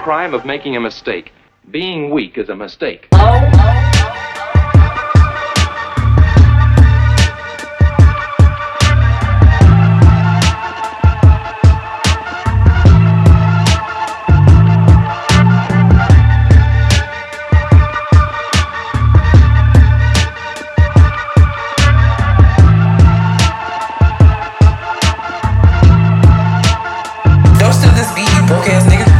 crime of making a mistake. Being weak is a mistake. Don't steal this beat, you broke ass nigga.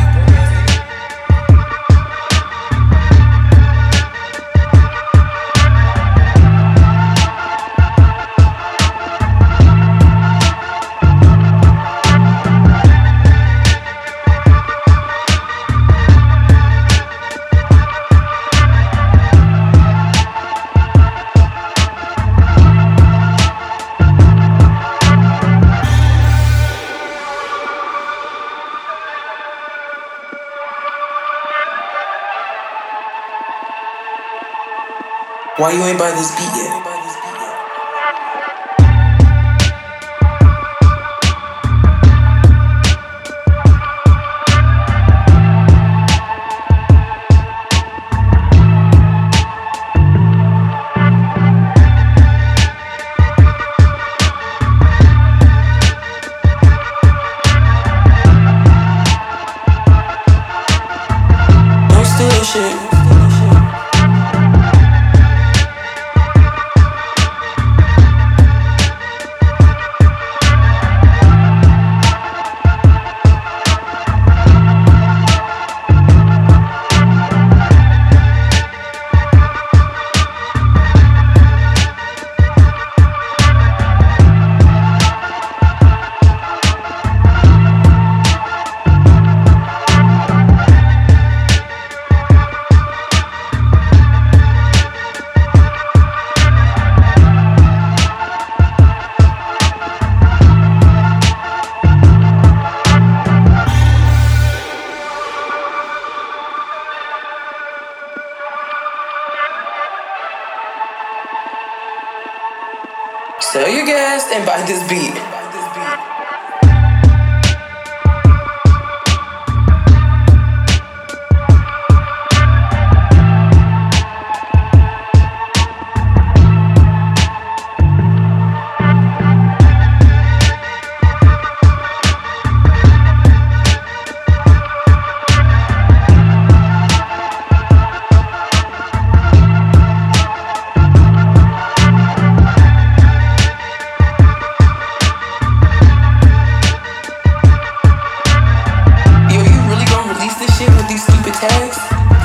Why you ain't buy this beat yet? Don't steal shit. Sell your gas and buy this beat. Yo, you really gonna release this shit with these stupid tags?